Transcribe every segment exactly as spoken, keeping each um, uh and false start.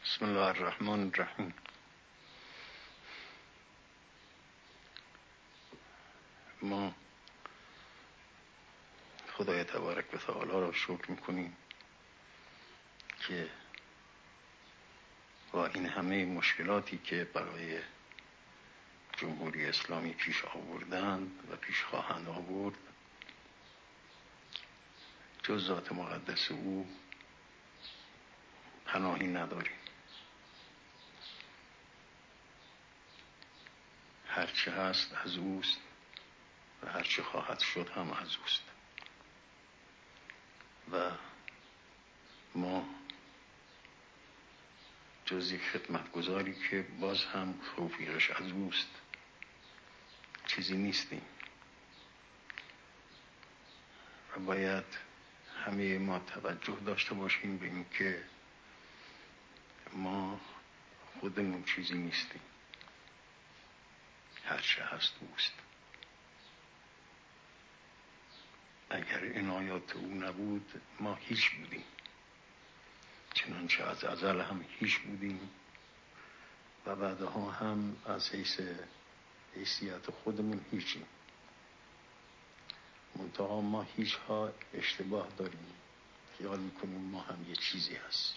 بسم الله الرحمن الرحیم. ما خدای تبارک و تعالی را شکر میکنیم که با این همه مشکلاتی که برای جمهوری اسلامی پیش آوردند و پیش خواهند آورد، جز ذات مقدس او پناهی نداریم. هرچه هست از اوست و هرچه خواهد شد هم از اوست و ما جز یک خدمتگزاری که باز هم توفیقش از اوست چیزی نیستیم و باید همه ما توجه داشته باشیم به این که ما خودمون چیزی نیستیم، هرچه هست اوست. اگر عنایات او نبود ما هیچ بودیم، چنانچه از ازل هم هیچ بودیم و بعدها هم از حیث حیثیت خودمون هیچیم. منتها ما هیچ ها اشتباه داریم، خیال میکنیم ما هم یه چیزی هست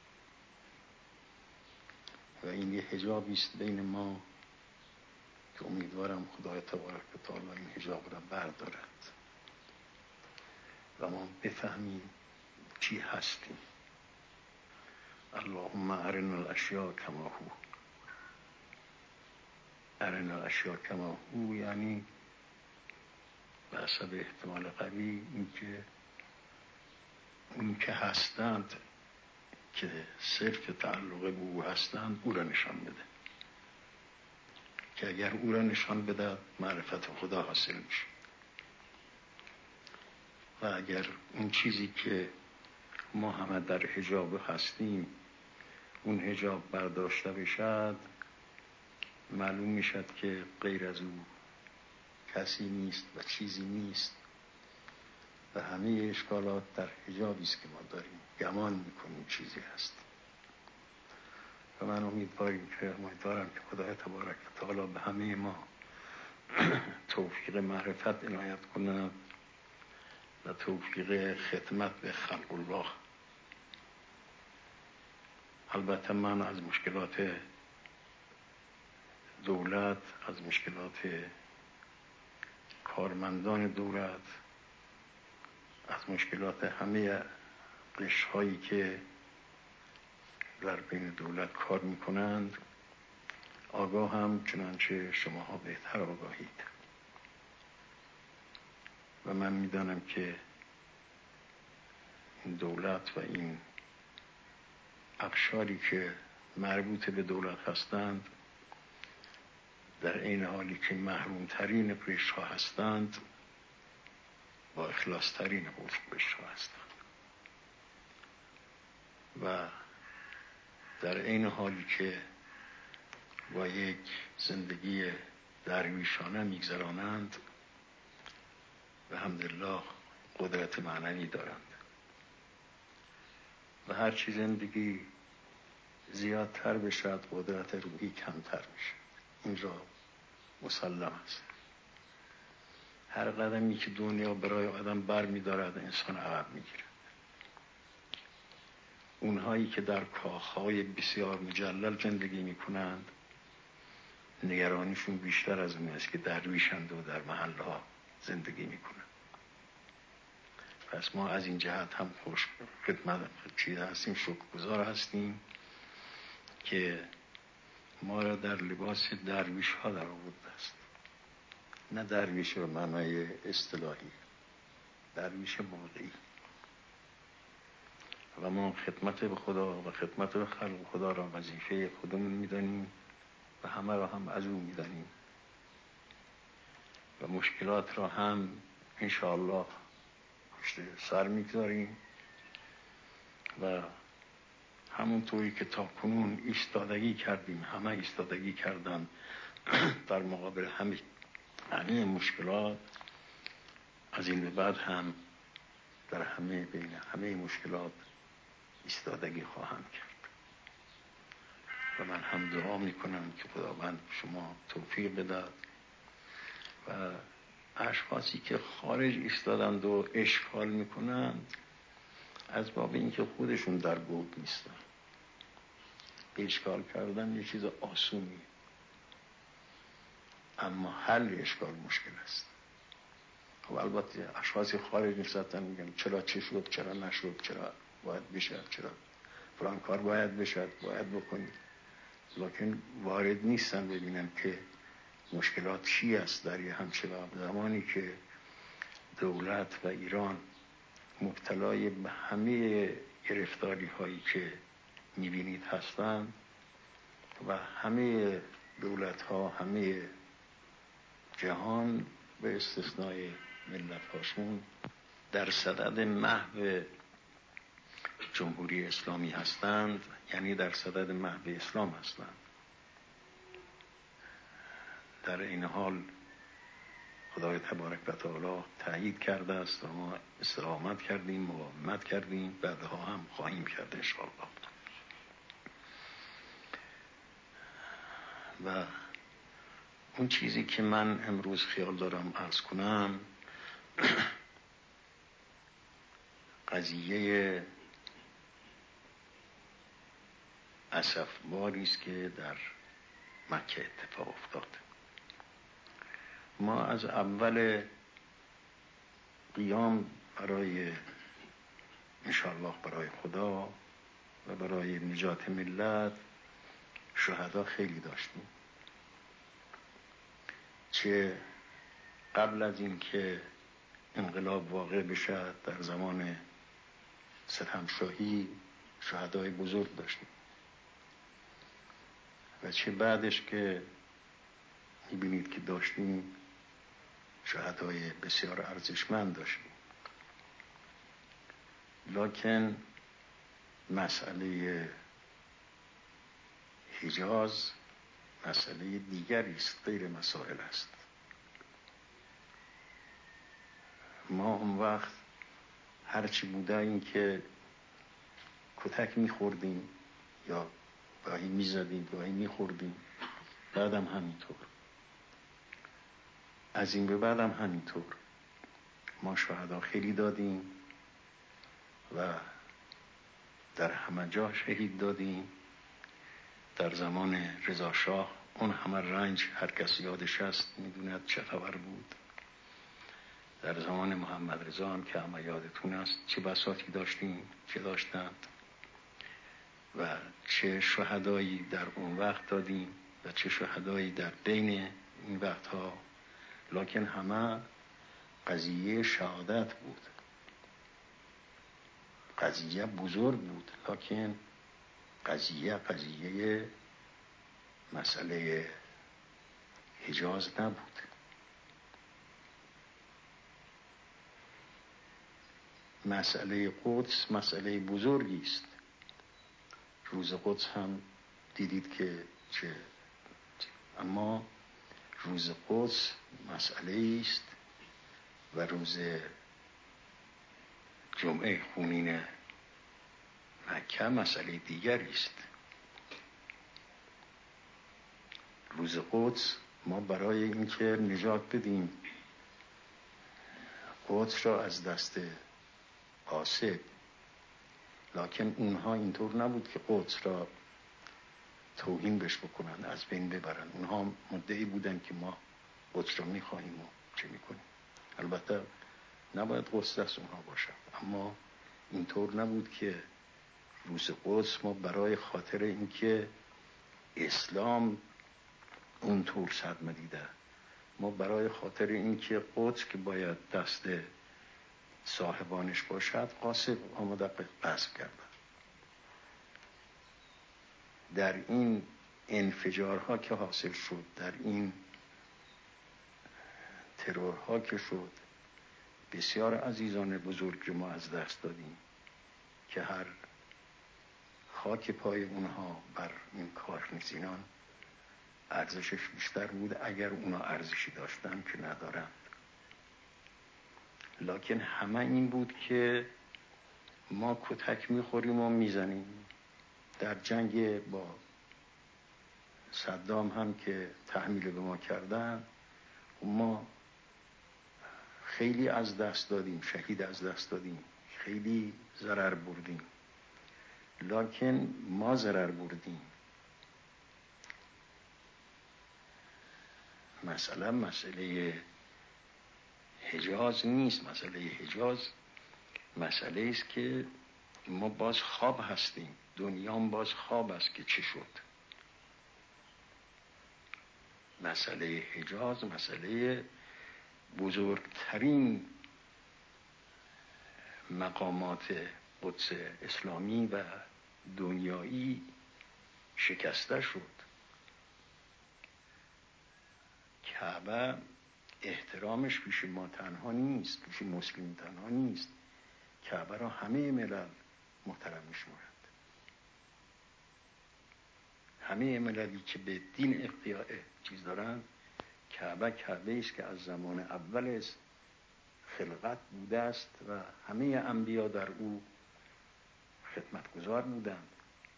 و این یه حجابی است بین ما که امیدوارم خدای تبارک و تعالی این حجاب را بردارد و ما بفهمیم چی هستیم. اللهم ارنا الاشیاء کما هو. ارنا الاشیاء کما هو یعنی به حسب احتمال قوی این که اون که هستند که صرف تعلق به او هستند او را نشان بده، که اگر او را نشان بده معرفت خدا حاصل میشه و اگر اون چیزی که ما همه در حجاب هستیم اون حجاب برداشته بشد، معلوم میشد که غیر از او کسی نیست و چیزی نیست و همه اشکالات در حجابی است که ما داریم، گمان میکنیم چیزی هست. و من امیدوارم که امیدوارم که خدای تبارک و تعالی به همه ما توفیق معرفت عنایت کند و توفیق خدمت به خلق الله. البته من از مشکلات دولت، از مشکلات کارمندان دولت، از مشکلات همه قشرهایی که در بین دولت کار میکنند آگاه هم، چنانچه شماها بهتر آگاهید و من میدانم که این دولت و این اقشاری که مربوط به دولت هستند در این حالی که محروم ترین قشرها هستند با اخلاص ترین قشرها هستند و در این حالی که با یک زندگی درویشانه میگذرانند و الحمدلله قدرت معنوی دارند و هرچی زندگی زیادتر بشد قدرت روحی کمتر میشه. این را مسلم است. هر قدمی که دنیا برای آدم بر می‌دارد انسان عقب میگیره. اونهایی که در کاخهای بسیار مجلل زندگی میکنند نگرانیشون بیشتر از اون است که درویشند و در محلها زندگی میکنند. پس ما از این جهت هم خوش خدمت چیز هستیم، شکرگزار هستیم که ما را در لباس درویش ها در آورده است. نه درویش به معنای اصطلاحی، درویش واقعی. و ما خدمت به خدا و خدمت به خلق خدا را وظیفه خودمون میدانیم و همه را هم از او میدانیم و مشکلات را هم انشاءالله پشت سر میگذاریم و همونطوری که تا کنون ایستادگی کردیم، همه ایستادگی کردن در مقابل همه همه مشکلات، از این به بعد هم در همه بین همه مشکلات ایستادگی خواهم کرد. و من هم دعا میکنم که خداوند شما توفیق بدهد و اشخاصی که خارج ایستادند و اشکال میکنند از باب اینکه خودشون در بود نیستن. اشکال کردن یه چیز آسونی، اما حل اشکال مشکل است. خب البته اشخاصی خارج نیستن میگن چرا چه شد، چرا نشد، چرا باید بشه، چرا فلان کار باید بشه، باید بکنید، لکن وارد نیستن ببینن که مشکلات چی است در یه همچه زمانی که دولت و ایران مبتلای به همه گرفتاری هایی که میبینید هستند و همه دولت ها، همه جهان به استثنای ملت هاشون در صدد محو جمهوری اسلامی هستند، یعنی در صدد محو اسلام هستند. در این حال خدای تبارک و تعالی تأیید کرده است و ما استقامت کردیم، مقاومت کردیم، بعدها هم خواهیم کرد انشاءالله. و اون چیزی که من امروز خیال دارم عرض کنم قضیه اسفباری است که در مکه اتفاق افتاد. ما از اول قیام برای انشاءالله برای خدا و برای نجات ملت شهدا خیلی داشتیم، چه قبل از این که انقلاب واقع بشد در زمان ستمشاهی شهدای بزرگ داشتیم و چه بعدش که میبینید که داشتیم شهدای بسیار ارزشمند داشتیم. لکن مسئله حجاز مسئله دیگری است، غیر مسائل است. ما اون وقت هرچی بوده این که کتک میخوردیم یا گاهی میزدیم گاهی میخوردیم، بعدم همینطور، از این به بعدم همینطور. ما شهدا خیلی دادیم و در همه جا شهید دادیم. در زمان رضا شاه اون همه رنج هر کس یادش هست میدوند چه خبر بود. در زمان محمد رضا هم که همه یادتون است چه بساطی داشتیم، چه داشتند و چه شهدایی در اون وقت دادیم و چه شهدایی در بین این وقتها. لکن همه قضیه شهادت بود، قضیه بزرگ بود، لکن قضیه قضیه مسئله حجاز نبود. مسئله قدس مسئله بزرگی است. روز قدس هم دیدید که چه، اما روز قدس مسئله است و روز جمعه خونین مکه مسئله دیگری است. روز قدس ما برای اینکه نجات بدیم قدس را از دست قاصد، لکن اونها اینطور نبود که قدس را توهین بش بکنن، از بین ببرن. اونها مدعی بودن که ما قدس را میخواهیم و چه میکنیم. البته نباید قدس دست اونها باشد، اما اینطور نبود که روز قدس ما برای خاطر اینکه اسلام اونطور صدمه دیده، ما برای خاطر اینکه قدس که باید دست صاحبانش باشد قاصد آمده غصب کرده. در این انفجارها که حاصل شد، در این ترورها که شد، بسیار عزیزان بزرگ ما از دست دادیم که هر خاک پای اونها بر این کارنشینان ارزشش بیشتر بود، اگر اونا ارزشی داشتن که ندارن. لکن همه این بود که ما کتک میخوریم و میزنیم. در جنگ با صدام هم که تحمیل به ما کردن، ما خیلی از دست دادیم، شهید از دست دادیم، خیلی ضرر بردیم، لکن ما ضرر بردیم. مثلا مسئله حجاز نیست. مسئله حجاز مسئله است که ما باز خواب هستیم، دنیا باز خواب است که چه شد. مسئله حجاز مسئله بزرگترین مقامات قدس اسلامی و دنیایی شکسته شد. کعبه احترامش پیش ما تنها نیست، پیش مسلم تنها نیست، کعبه را همه ملل محترم می‌شمارند. همه مللی که به دین اقتیاع چیز دارند، کعبه کعبه است که از زمان اول از خلقت بوده است و همه انبیا در او خدمتگزار بودند.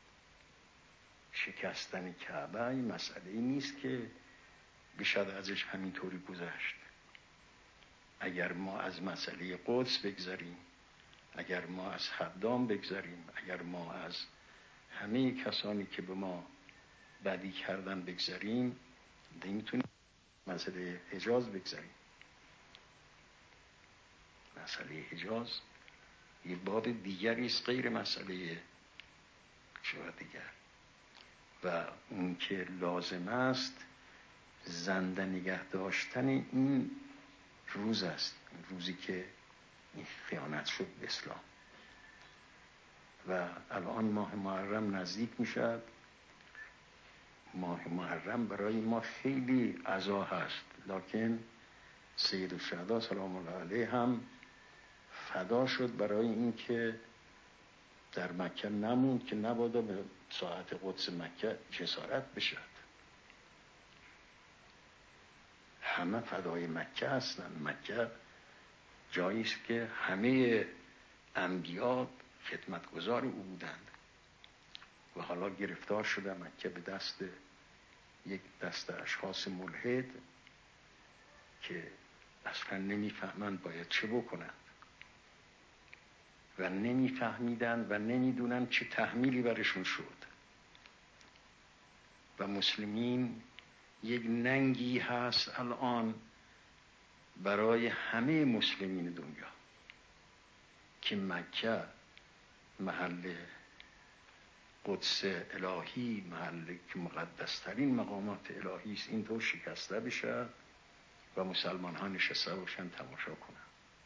شکستن کعبه این مسئله نیست که بشد ازش همینطوری گذشت. اگر ما از مسئله قدس بگذریم، اگر ما از خدام بگذریم، اگر ما از همه کسانی که به ما بدی کردن بگذریم، نمیتونیم مسئله حجاز بگذریم. مسئله حجاز یه باب دیگری است غیر مسئله شورا دیگر، و اون که لازم است زنده نگه داشتن این روز است، این روزی که این خیانت شد به اسلام. و الان ماه محرم نزدیک می شد. ماه محرم برای ما خیلی عزا هست، لکن سید الشهدا سلام الله علیه هم فدا شد برای این که در مکه نموند که نبادا به ساعت قدس مکه جسارت بشد. همه فدای مکه هستند. مکه جایی است که همه انبیا خدمتگزار او بودند و حالا گرفتار شده مکه به دست یک دست اشخاص ملحد که اصلا نمیفهمند باید چه بکنند و نمیفهمیدند و نمیدونند چه تحمیلی برشون شد. و مسلمین یک ننگی هست الان برای همه مسلمین دنیا که مکه محل قدس الهی، محل که مقدسترین مقامات الهی است، این طور شکسته بشه و مسلمان ها نشسته باشن تماشا کنن.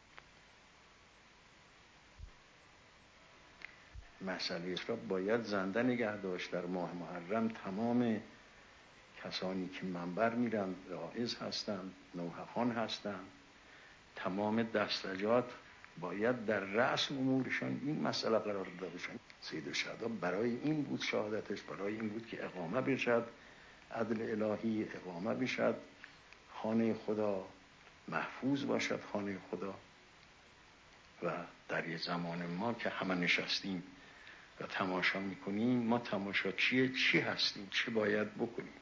مسئله را باید زنده نگه داشت. در ماه محرم تمام کسانی که منبر میرن واعظ هستند، نوحقان هستند، تمام دستجات باید در رأس امورشان این مسئله قرار داده باشند. سید الشهدا برای این بود شهادتش، برای این بود که اقامه بشد عدل الهی، اقامه بشد خانه خدا محفوظ باشد، خانه خدا. و در یه زمان ما که همه نشستیم و تماشا میکنیم، ما تماشا چیه؟ چی هستیم؟ چه باید بکنیم؟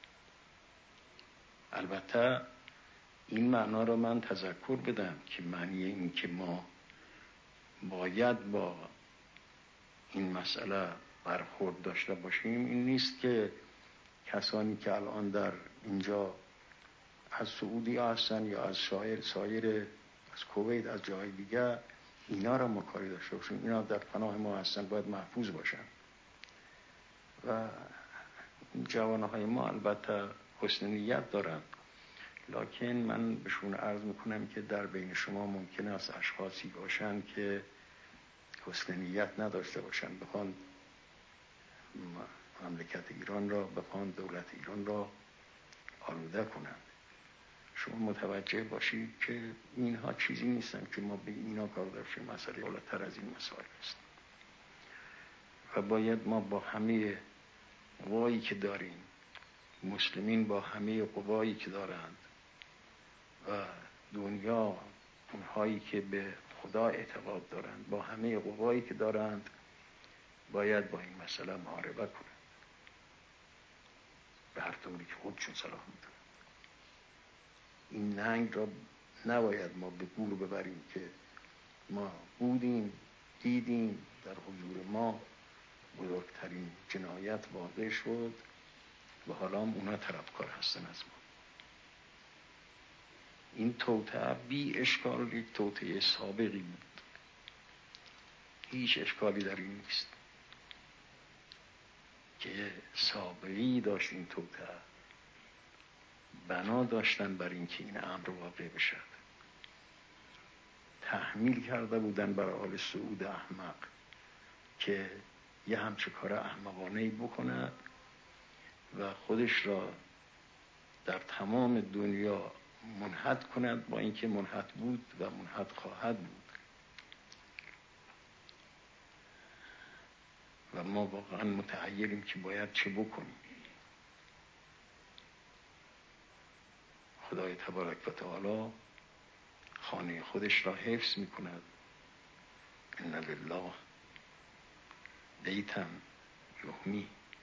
البته این معنا رو من تذکر بدم که معنی این که ما باید با این مسئله برخورد داشته باشیم این نیست که کسانی که الان در اینجا از سعودی هستن یا از شایر سایر از کویت از جای دیگه، اینا را ما کاری داشته باشیم. اینا در پناه ما هستن، باید محفوظ باشن. و جوانهای ما البته حسن نیت دارن، لکن من بهشون عرض میکنم که در بین شما ممکن است اشخاصی باشن که حسن نیت نداشته باشن، بخوان مملکت ایران را، بخوان دولت ایران را آلوده کنند. شما متوجه باشید که اینها چیزی نیستن که ما به اینا کار داشتیم، مسئله بالاتر از این مسائل است. و باید ما با همه قوایی که داریم، مسلمین با همه قوایی که دارند و دنیا اونهایی که به خدا اعتقاد دارند، با همه قوایی که دارند باید با این مسئله محاربه کنند. به هر طوری که خودشون صلاح میدونن. این ننگ را نباید ما به گور ببریم که ما بودیم، دیدیم، در حضور ما بزرگترین جنایت واقع شد و حالا هم اونا طرفکار هستن از ما. این توطئه بی اشکال یک توطئه سابقی بود، هیچ اشکالی در این نیست که سابقی داشت. این توطئه بنا داشتن بر اینکه این امر واقع بشد، تحمیل کرده بودن بر آل سعود احمق که یه همچه کار احمقانه‌ای بکند و خودش را در تمام دنیا منحط کند، با اینکه منحط بود و منحط خواهد بود. و ما واقعا متحیریم که باید چه بکنیم. خدای تبارک و تعالی خانه خودش را حفظ می کند. ان لله بیتا یحمی،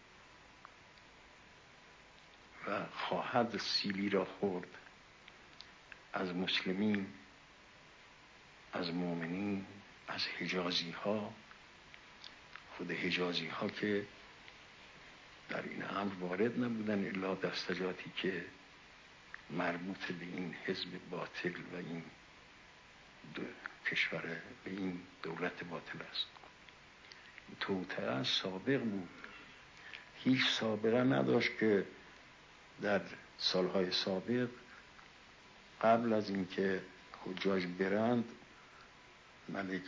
و خواهد سیلی را خورد از مسلمین، از مؤمنین، از حجازی ها. خود حجازی ها که در این امر وارد نبودن الا دستجاتی که مربوط به این حزب باطل و این دو کشور، به این دولت باطل است. توطئه سابق بود، هیچ سابقه نداشت که در سالهای سابق قبل از اینکه حجاج برند ملک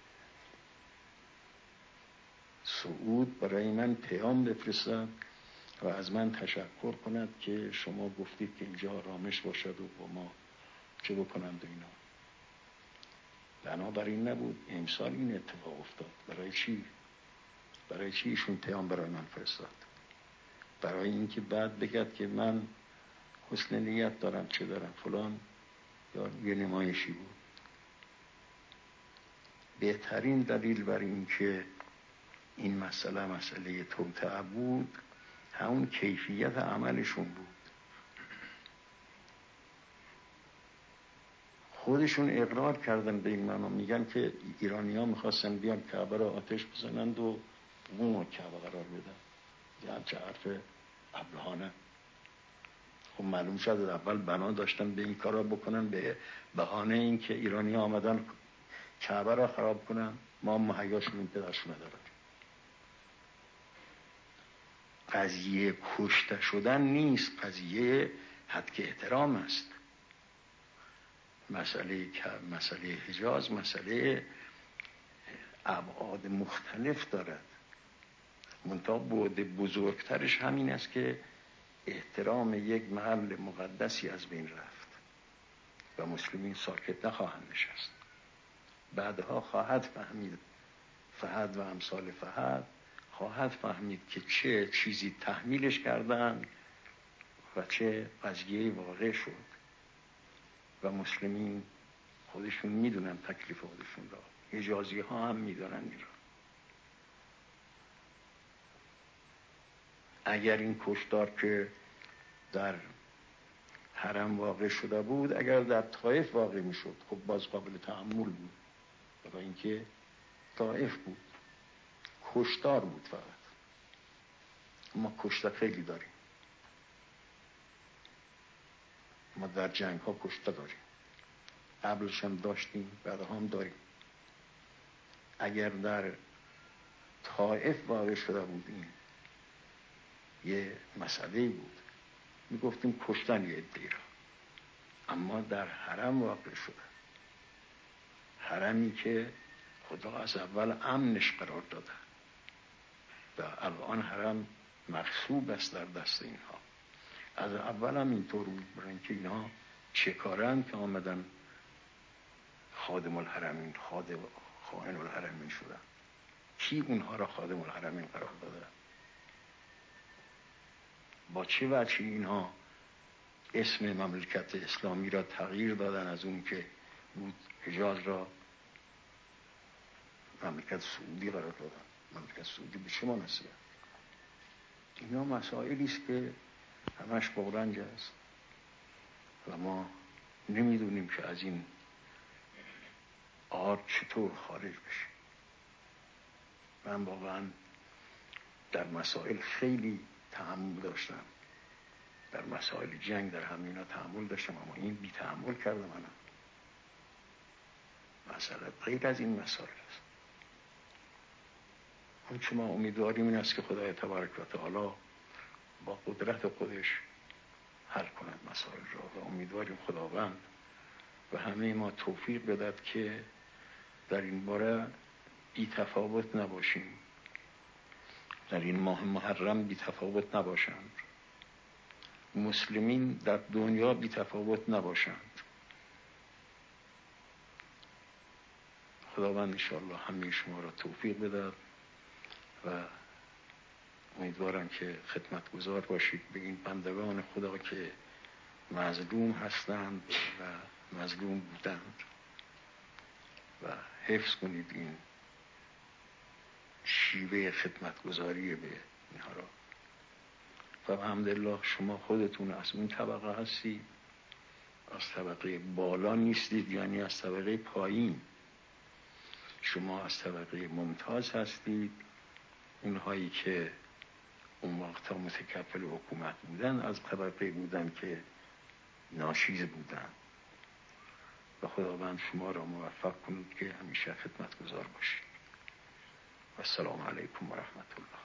سعود برای من پیام بفرستد و از من تشکر کند که شما گفتید که اینجا آرامش باشد و با ما چه بکنند و اینا. بنابراین نبود. امسال این اتفاق افتاد. برای چی؟ برای چی ایشون پیام برای من فرستاد؟ برای اینکه بعد بگد که من حسن نیت دارم، چه دارم فلان، یا یه نمایشی بود. بهترین دلیل بر این که این مسئله مسئله توطئه بود همون کیفیت عملشون بود. خودشون اقرار کردن به این معنا، میگن که ایرانی ها میخواستن بیان کعبه را آتش بزنند و بوم کعبه قرار بدن. یه همچه حرف ابلهانه. خب معلوم شد اول بنا داشتن به این کارا بکنن به بهانه این که ایرانی ها آمدن کعبه را خراب کنن، ما مهیاشون این پدرشون ندارن. قضیه کشته شدن نیست، قضیه حد که احترام است. مسئله مسئله حجاز مسئله ابعاد مختلف دارد. منتها بعد بزرگترش همین است که احترام یک محل مقدسی از بین رفت و مسلمین ساکت نخواهند نشست. بعدها خواهد فهمید، فهد و امثال فهد خواهد فهمید که چه چیزی تحمیلش کردن و چه قضیه واقع شد. و مسلمین خودشون میدونن تکلیف خودشون را، حجازی ها هم میدونن این را. اگر این کشتار که در حرم واقع شده بود اگر در طائف واقع میشد خب باز قابل تحمل بود، برای اینکه طائف بود، کشتار بود. فقط ما کشته خیلی داریم، ما در جنگ ها کشته داریم، قبلش هم داشتیم، بعدها هم داریم. اگر در طائف واقع شده بود این یه مسئله بود، میگفتیم کشتن یه عده‌ای را. اما در حرم واقع شده، حرمی که خدا از اول امنش قرار داده و الان حرم مغصوب است در دست اینها. از اول هم اینطور بود، برای اینکه اینها چه کارن که آمدن خادم الحرمین خادم خائن الحرمین شدن. کی اونها را خادم الحرمین قرار داده؟ با چه وجهی اینها اسم مملکت اسلامی را تغییر دادن از اون که بود حجاز را مملکت سعودی قرار دادن؟ مملکت سعودی به چه مناسبه؟ اینا مسائلی است که همش با رنج است و ما نمیدونیم که از این آر چطور خارج بشیم. من واقعا در مسائل خیلی تحمل داشتم، در مسائل جنگ در همینا تحمل داشتم، اما این بی تحمل کردم. من مسئله غیر از این مسائل است. اون چه ما امیدواریم این است که خدای تبارک و تعالی با قدرت خودش حل کند مسائل را و امیدواریم خداوند و همه ما توفیق بدهد که در این باره بی تفاوت نباشیم، در این ماه محرم بی تفاوت نباشند، مسلمین در دنیا بی تفاوت نباشند. خداوند انشاءالله همه شما را توفیق بدهد و امیدوارم که خدمتگزار باشید به این بندگان خدا که مظلوم هستند و مظلوم بودند و حفظ کنید این شیوه خدمتگزاری به اینها را. و الحمدلله شما خودتون از اون طبقه هستید، از طبقه بالا نیستید، یعنی از طبقه پایین. شما از طبقه ممتاز هستید، اونهایی که اون وقتا متکفل حکومت بودن از طبقه بودن که ناچیز بودن و خداوند شما را موفق کنید که همیشه خدمتگزار باشید. و السلام علیکم و رحمت الله.